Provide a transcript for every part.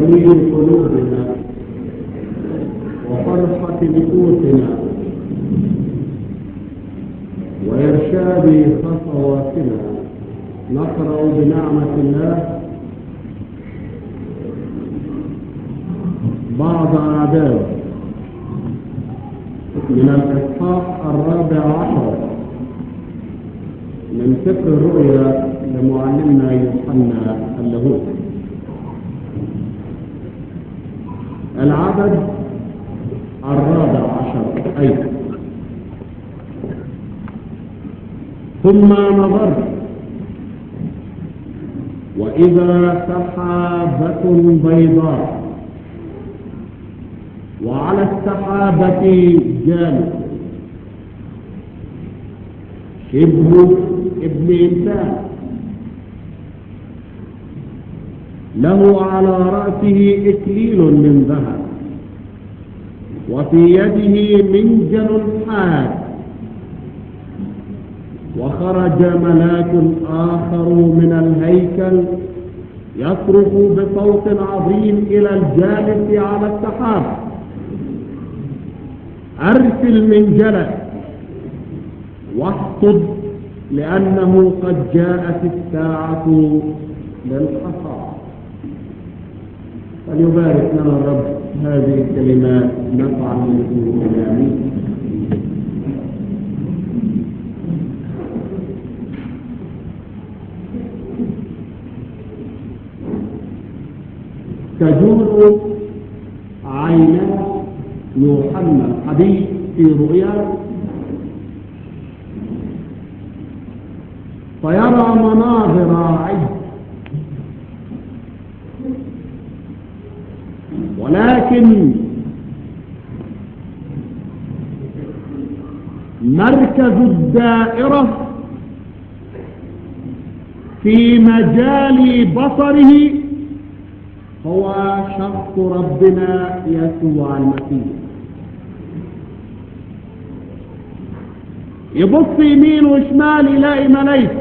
تنوير قلوبنا وفرحة نفوسنا وإرشاد خطواتنا نقرأ بنعمة الله بعض أعداد من الإصحاح 14 من سفر الرؤيا لمعلمنا يوحنا اللاهوت. العدد 14 أيضا. ثم نظرت وإذا سحابة بيضاء وعلى السحابة جالس شبه ابن إنسان له على رأسه إكليل من ذهب وفي يده منجل حاد وخرج ملاك آخر من الهيكل يصرخ بصوت عظيم إلى الجالس على السحاب أرسل منجلك واحصد لأنه قد جاءت الساعة للحصاد. فليبارك لنا الرب هذه الكلمات نفعا من آمين. تجول عينا يوحنا الحبيب في رؤيا فيرى مناظر عجب، ولكن مركز الدائرة في مجال بصره هو شخص ربنا يسوع المسيح. يبص يمين وشمال يلاقي ملايكة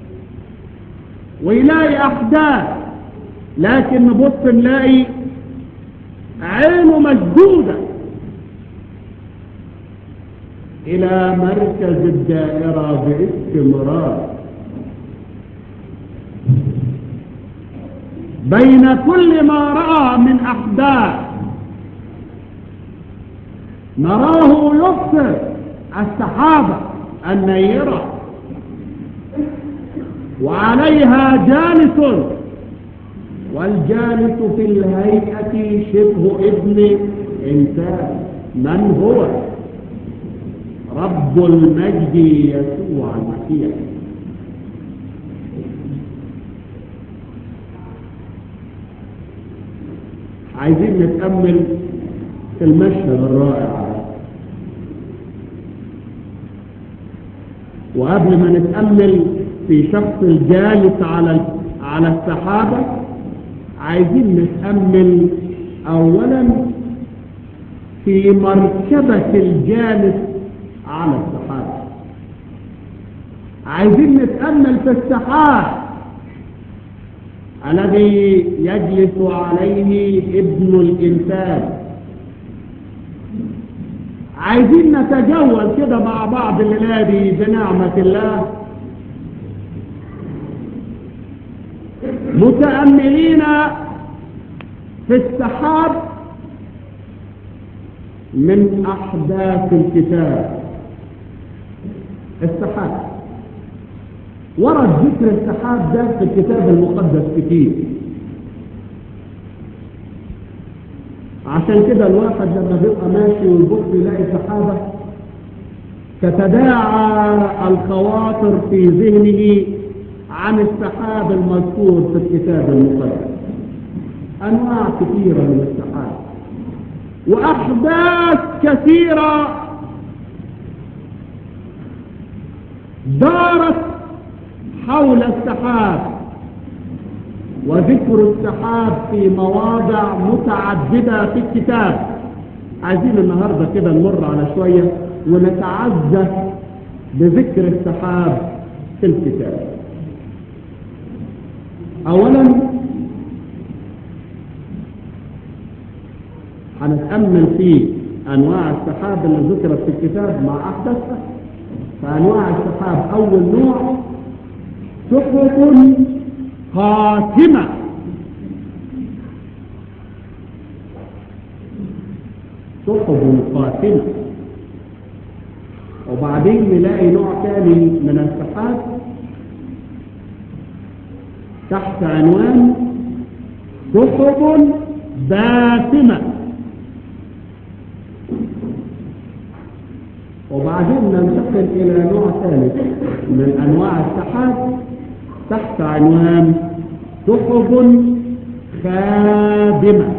ويلاقي أحداث، لكن نبص نلاقي عينه مشدودة إلى مركز الدائرة باستمرار. بين كل ما رأى من أحداث نراه يبصر السحابة النيرة وعليها جالس، والجالس في الهيئة شبه ابن إنسان. من هو؟ رب المجد يسوع المسيح. عايزين نتأمل في المشهد الرائع ده، وقبل ما نتأمل في شخص الجالس على السحابة عايزين نتأمل أولا في مركبة الجالس على السحابة. عايزين نتأمل في السحاب الذي يجلس عليه ابن الإنسان. عايزين نتجول كده مع بعض الليلة دي بنعمة الله متأملين في السحاب من أحداث الكتاب. السحاب ورد ذكر السحاب ده في الكتاب المقدس كتير، عشان كده الواحد لما بيبقى ماشي ويبص يلاقي سحابة تتداعى الخواطر في ذهنه عن السحاب المذكور في الكتاب المقدس. أنواع كثيرة من السحاب وأحداث كثيرة دارت حول السحاب، وذكر السحاب في مواضع متعددة في الكتاب. عايزين النهاردة كده نمر على شوية ونتعزى بذكر السحاب في الكتاب. أولا هنتأمل في أنواع السحاب اللي ذكرت في الكتاب مع أحدثها. فأنواع السحاب أول نوع سحب قاتمة. سحب قاتمة. وبعدين نلاقي نوع ثاني من السحاب تحت عنوان سحب باسمة. وبعدين ننتقل إلى نوع ثالث من أنواع السحاب تحت عنوان سحب خادمة.